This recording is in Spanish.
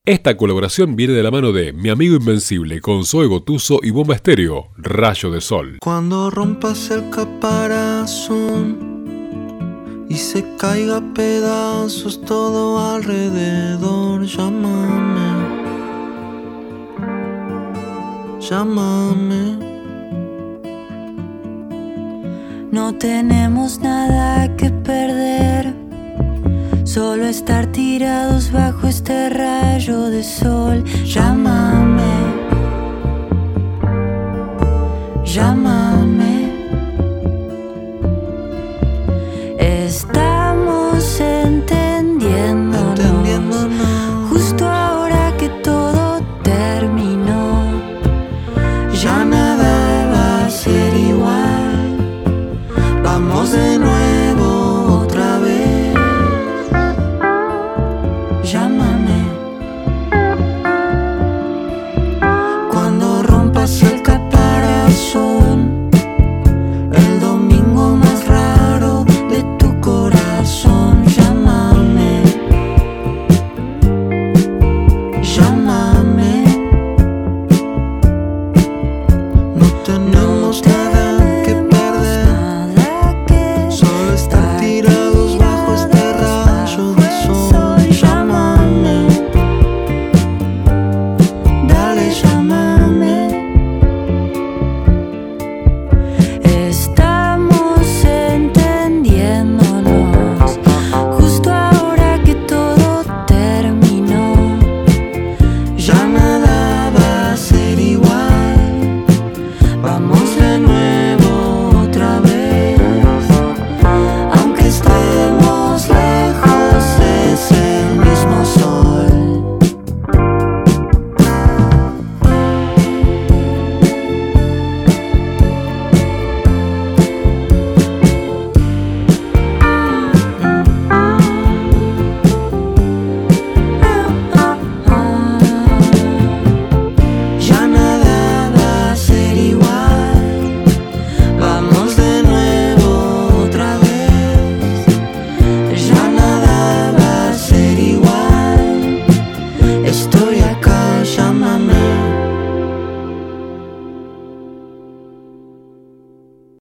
Esta colaboración viene de la mano de Mi Amigo Invencible con Zoe Gotuso y Bomba Estéreo, Rayo de Sol. Cuando rompas el caparazón y se caiga a pedazos todo alrededor, llámame, llámame. No tenemos nada que perder, solo estar tirados bajo este rayo de sol. Llámame.